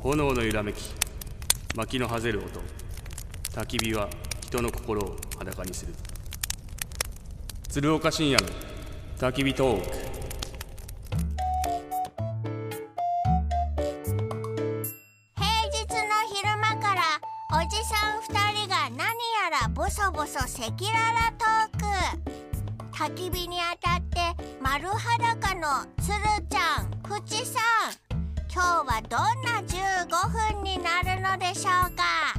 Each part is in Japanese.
炎の揺らめき、薪のはぜる音、焚き火は人の心を裸にする。鶴岡深夜の焚き火トーク。 平日の昼間からおじさん2人が何やらボソボソ赤裸々トーク。焚き火に当たって丸裸のつるちゃん、ふちさん、今日はどんな15分になるのでしょうか。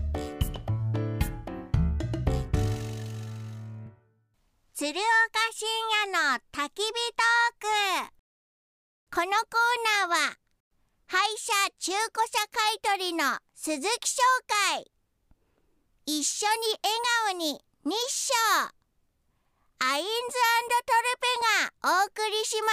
鶴岡深夜の焚き火トーク。このコーナーは廃車中古車買取の鈴木商会、一緒に笑顔に日照、アインズ&トルペがお送りします。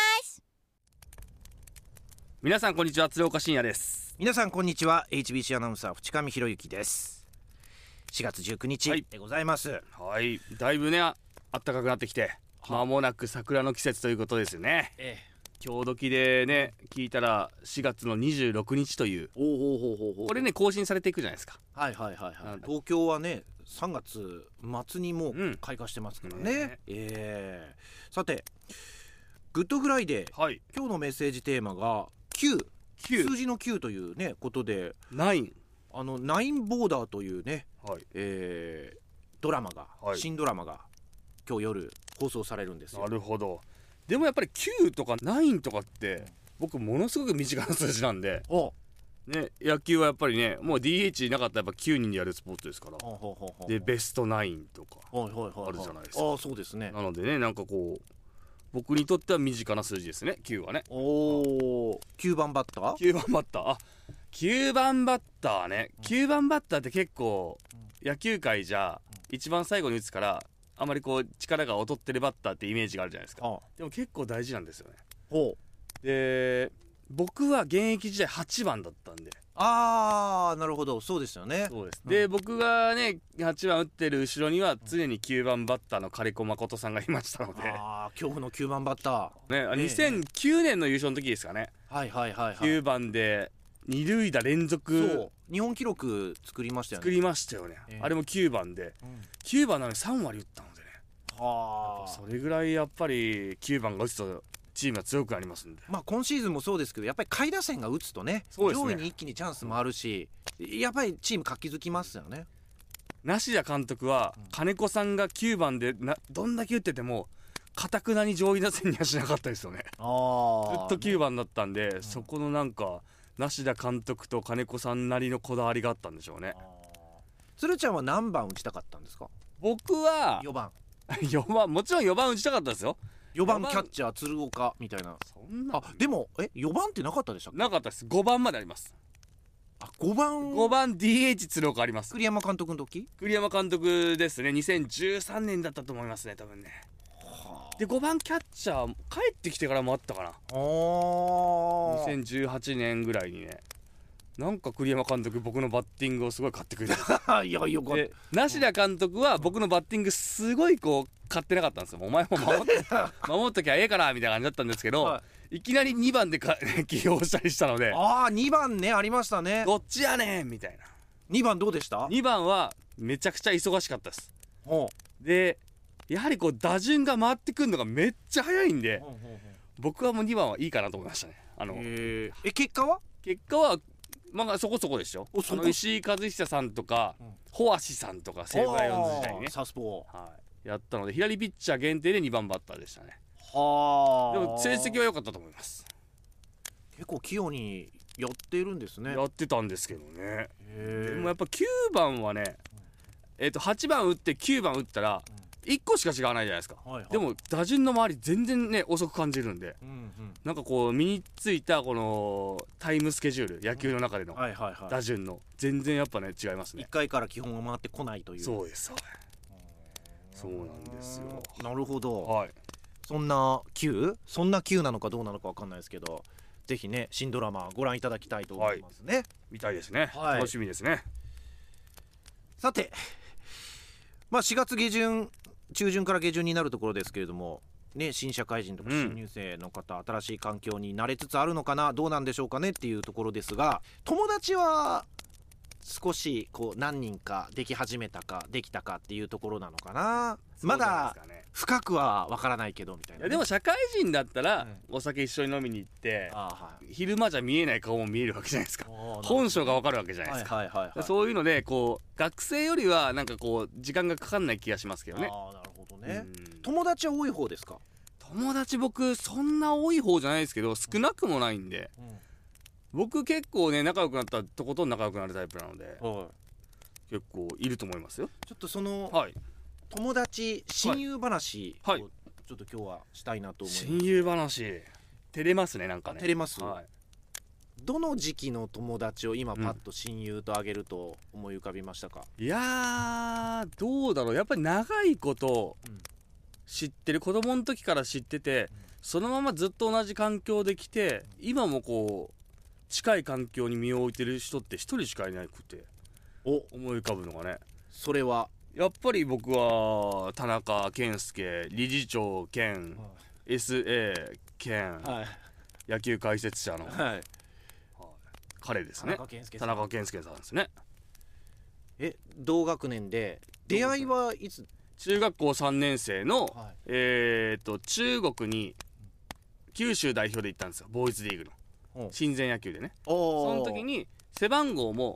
皆さんこんにちは、鶴岡深夜です。 皆さんこんにちは、 HBC アナウンサー淵上博之です。4月19日でございます。 はい、だいぶね暖かくなってきて、間もなく桜の季節ということですよね。今日時でね聞いたら4月の26日という、これね更新されていくじゃないですか。 はいはいはいはい。東京はね3月末にもう開花してますからね。さてグッドフライデー、 はい、 今日のメッセージテーマが9、数字の9というねことで、 9、 ナインボーダーというね、 はい、 ドラマが、 はい、 新ドラマが今日夜放送されるんですよ。 なるほど。でもやっぱり9とか9とかって僕ものすごく身近な数字なんで、ね、野球はやっぱりねもう DH なかったらやっぱ9人でやるスポーツですから。でベストナインとかあるじゃないですか。 そうですね。 なのでねなんかこう僕にとっては身近な数字ですね、9はね。 9番バッター、 9番バッター、9番バッターね、9番バッターって結構野球界じゃ一番最後に打つからあまりこう力が劣ってるバッターってイメージがあるじゃないですか。でも結構大事なんですよね。で僕は現役時代8番だったんで。 なるほど、そうですよね。 そうです、で僕がね8番打ってる後ろには常に9番バッターの金子誠さんがいましたので、 今日の9番バッター、ね、2009年の優勝の時ですかね。9番で二塁打連続日本記録作りましたよね。 作りましたよね。あれも9番で、9番なのに3割打ったのでね。それぐらいやっぱり9番が打つとチームは強くなりますんで。 今シーズンもそうですけど、やっぱり下位打線が打つとね、上位に一気にチャンスもあるし、やっぱりチーム活気づきますよね。 梨田監督は金子さんが9番でどんだけ打ってても堅くなに上位打線にはしなかったですよね。ずっと9番だったんで、そこのなんか梨田監督と金子さんなりのこだわりがあったんでしょうね。 鶴ちゃんは何番打ちたかったんですか？ 僕は 4番 4番、もちろん4番打ちたかったですよ。 4番キャッチャー鶴岡みたいな。でも4番ってなかったでしたっけ？ なかったです。5番まであります。 5 番 DH 鶴岡あります。 栗山監督の時？ 栗山監督ですね。2013年だったと思いますね、多分ね。で5番キャッチャー帰ってきてからもあったかな。2018年ぐらいにね、なんか栗山監督僕のバッティングをすごい買ってくれた。 いやよかった。 梨田監督は僕のバッティングすごいこう買ってなかったんですよ。お前も守っときゃええからみたいな感じだったんですけど、いきなり2番で起用したりしたので、 2番ね、ありましたね。 どっちやねんみたいな。 2番どうでした？ 2番はめちゃくちゃ忙しかったです。でやはりこう打順が回ってくるのがめっちゃ早いんで、僕はもう2番はいいかなと思いましたね。 結果はそこそこですよ。石井和久さんとかホアシさんとか西武ライオンズ時代にねサウスポー、 やったので左ピッチャー限定で2番バッターでしたね。でも成績は良かったと思います。 結構器用にやってるんですね。 やってたんですけどね。でもやっぱ9番はね、8番打って9番打ったら1個しか違わないじゃないですか。でも打順の周り全然ね遅く感じるんで、なんかこう身についたこのタイムスケジュール、野球の中での打順の全然やっぱね違いますね。 1回から基本が回ってこないという。 そうですそうなんですよ。 なるほど。そんな9なのかどうなのか分かんないですけど、ぜひね新ドラマご覧いただきたいと思いますね。 見たいですね。楽しみですね。 さて4月中旬から下旬になるところですけれども、 ね、新社会人とか新入生の方、新しい環境に慣れつつあるのかな、どうなんでしょうかねっていうところですが、友達は少しこう何人かでき始めたかできたかっていうところなのかな。まだ深くは分からないけどみたいな、ね、 いやでも社会人だったらお酒一緒に飲みに行って、昼間じゃ見えない顔も見えるわけじゃないですか。本性が分かるわけじゃないですか。そういうのでこう学生よりはなんかこう時間がかかんない気がしますけどね。 なるほどね。友達は多い方ですか？ 友達僕そんな多い方じゃないですけど少なくもないんで、僕結構ね仲良くなったらとことん仲良くなるタイプなので、結構いると思いますよ。 ちょっとその、友達親友話をちょっと今日はしたいなと思います。 親友話照れますね。なんかね照れます、どの時期の友達を今パッと親友と挙げると思い浮かびましたか？ いやーどうだろう、やっぱり長いこと知ってる、子供の時から知ってて、そのままずっと同じ環境で来て、今もこう近い環境に身を置いてる人って一人しかいなくて思い浮かぶのがね、 それはやっぱり僕は田中健介理事長兼、SA 兼、野球解説者の、彼ですね。田中健介さんですね。 同学年で出会いはいつ？ 中学校3年生の、中国に九州代表で行ったんですよ、ボーイズリーグの親善野球でね。その時に背番号も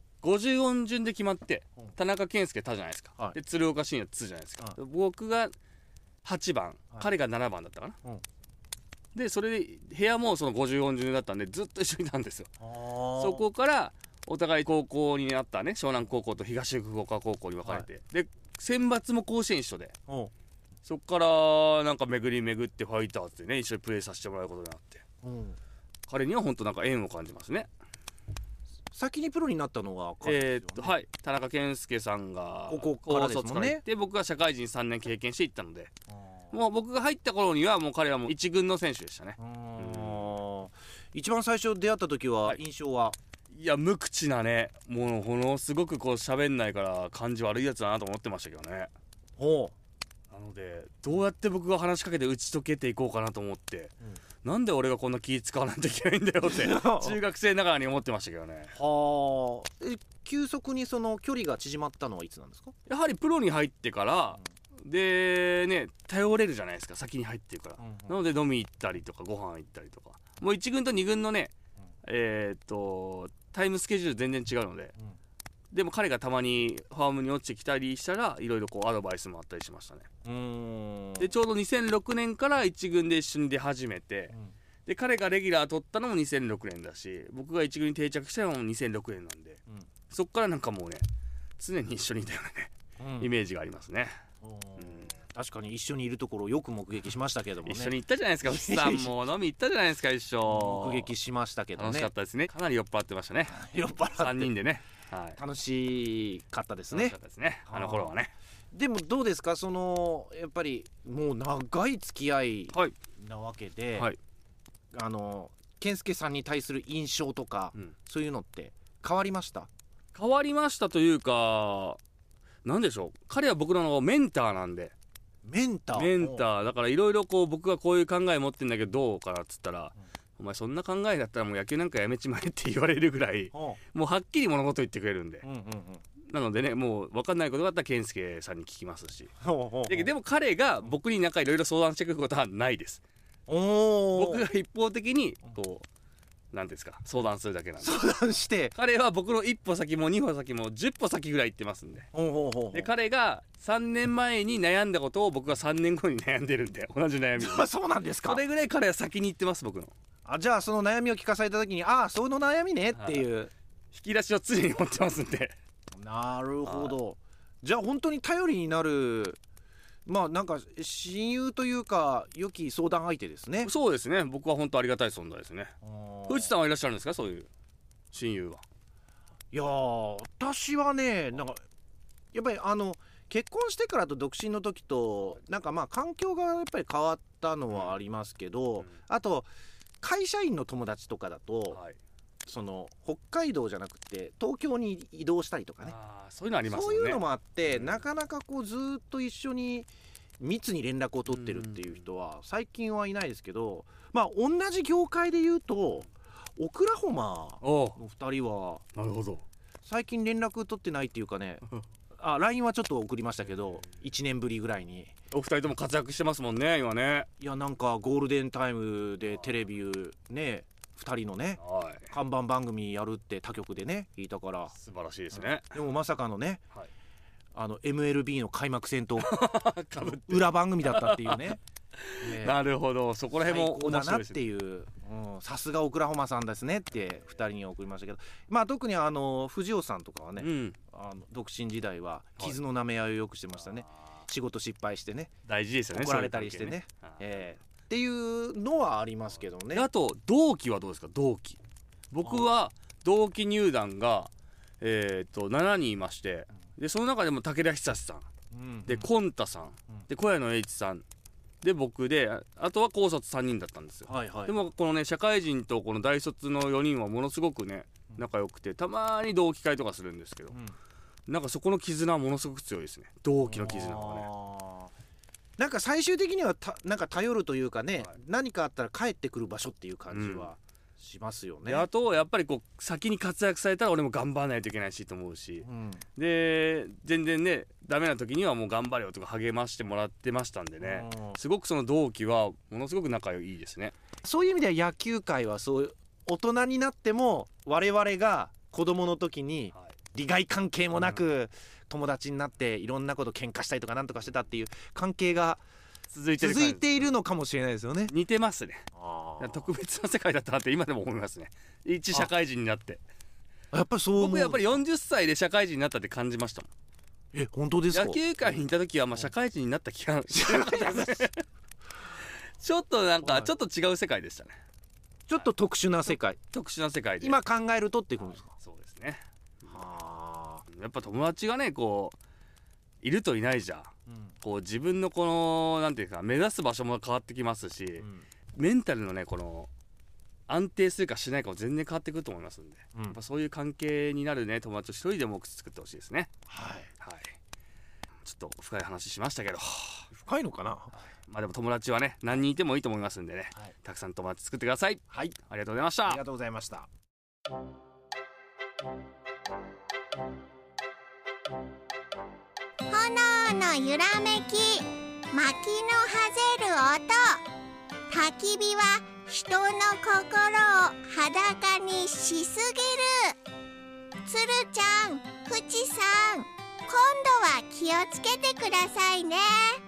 50音順で決まって、田中健介「た」じゃないですか、で鶴岡慎也「つ」じゃないですか、僕が8番、彼が7番だったかな、でそれで部屋もその50音順だったんでずっと一緒にいたんですよ。そこからお互い高校になったね、湘南高校と東福岡高校に分かれて、で選抜も甲子園一緒で、そこからなんか巡り巡ってファイターズでね一緒にプレーさせてもらうことになって、彼には本当なんか縁を感じますね。 先にプロになったのは彼ですよね。 田中健介さんが高卒から行って、 僕が社会人3年経験していったので、もう僕が入った頃にはもう彼はもう一軍の選手でしたね。 一番最初出会った時は印象は？ いや無口なね、ものすごくこう喋んないから感じ悪いやつだなと思ってましたけどね。なのでどうやって僕が話しかけて打ち解けていこうかなと思って、なんで俺がこんな気使わないといけないんだよって中学生ながらに思ってましたけどね。 急速にその距離が縮まったのはいつなんですか？ やはりプロに入ってから、でね頼れるじゃないですか、先に入ってるから、なので飲み行ったりとかご飯行ったりとか、もう1軍と2軍のね、タイムスケジュール全然違うので、でも彼がたまにファームに落ちてきたりしたらいろいろこうアドバイスもあったりしましたね。でちょうど2006年から1軍で一緒に出始めて、で彼がレギュラー取ったのも2006年だし、僕が1軍に定着したのも2006年なんで、そっからなんかもうね常に一緒にいたようなね、イメージがありますね。 確かに一緒にいるところをよく目撃しましたけどもね。 一緒に行ったじゃないですか、牛さんも飲み行ったじゃないですか一緒。 目撃しましたけどね。 楽しかったですね。かなり酔っ払ってましたね。 酔っ払って3 人でね、 楽しかったですね。 楽しかったですね、あの頃はね。 でもどうですか、そのやっぱりもう長い付き合いなわけで、健介さんに対する印象とか、そういうのって変わりました？ 変わりましたというか、なんでしょう、彼は僕のメンターなんで。 メンターだからいろいろこう僕がこういう考え持ってんだけどどうかなっつったら、お前そんな考えだったらもう野球なんかやめちまえって言われるぐらい、もうはっきり物事言ってくれるんで、なのでね、もう分かんないことがあったら健介さんに聞きますし、でも彼が僕になんかいろいろ相談してくることはないです。僕が一方的にこうなんですか相談するだけなんで。 相談して、 彼は僕の一歩先も二歩先も10歩先ぐらい行ってますんで、で彼が3年前に悩んだことを僕が3年後に悩んでるんで、同じ悩みを。 そうなんですか。 それぐらい彼は先に行ってます、僕の。 じゃあその悩みを聞かされた時に、その悩みねっていう引き出しを常に持ってますんで。 なるほど。じゃあ本当に頼りになる、なんか親友というか良き相談相手ですね。 そうですね、僕は本当ありがたい存在ですね。藤さんはいらっしゃるんですか、そういう親友は？ いや私はね、なんかやっぱり結婚してからと独身の時となんか環境がやっぱり変わったのはありますけど、あと会社員の友達とかだと、その北海道じゃなくて東京に移動したりとかね、 そういうのありますよね。 そういうのもあって、なかなかこうずっと一緒に密に連絡を取ってるっていう人は最近はいないですけど、まあ同じ業界で言うとオクラホマの2人はなるほど最近連絡取ってないっていうかねLINE はちょっと送りましたけど1年ぶりぐらいに。 お二人とも活躍してますもんね今ね。 いやなんかゴールデンタイムでテレビね2人のね看板番組やるって他局でね聞いたから素晴らしいですね。 でもまさかのね、 はい、 MLB の開幕戦と裏番組だったっていうねなるほど、そこら辺も面白いですね。 最高だなっていう、さすがオクラホマさんですねって2人に送りましたけど、まあ特に藤尾さんとかはね、独身時代は傷の舐め合いをよくしてましたね。仕事失敗してね大事ですよね、 怒られたりしてねっていうのはありますけどね。 あと同期はどうですか？同期、僕は同期入団が7人いまして、でその中でも武田久さん、でコンタさん、で小谷野栄一さんで僕で、あとは高卒3人だったんですよ。でもこのね社会人とこの大卒の4人はものすごくね仲良くて、たまに同期会とかするんですけど、なんかそこの絆はものすごく強いですね、同期の絆はね。 なんか最終的にはなんか頼るというかね、何かあったら帰ってくる場所っていう感じはしますよね。 あとやっぱりこう先に活躍されたら俺も頑張らないといけないしと思うし、で全然ねダメな時にはもう頑張れよとか励ましてもらってましたんでね、すごくその同期はものすごく仲いいですね。 そういう意味では野球界はそういう大人になっても我々が子供の時に利害関係もなく友達になっていろんなこと喧嘩したりとかなんとかしてたっていう関係が続いているのかもしれないですよね。 似てますね。特別な世界だったなって今でも思いますね、一社会人になって。 やっぱりそう思う。 僕やっぱり40歳で社会人になったって感じましたもん。 本当ですか？ 野球界にいた時はまあ社会人になった気がしなかったですねちょっとなんかちょっと違う世界でしたね。 ちょっと特殊な世界、 特殊な世界で今考えるとってことですか？ そうですね。やっぱ友達がねこういるといないじゃ、こう自分のこのなんていうか目指す場所も変わってきますし、メンタルのねこの安定するかしないかも全然変わってくると思いますんで、やっぱそういう関係になるね友達を一人でも多く作ってほしいですね。ちょっと深い話しましたけど、 深いのかな。 まあでも友達はね何人いてもいいと思いますんでね、たくさん友達作ってください。ありがとうございました。 ありがとうございました。 炎の揺らめき、薪のはぜる音、焚き火は人の心を裸にしすぎる。つるちゃん、ふちさん、今度は気をつけてくださいね。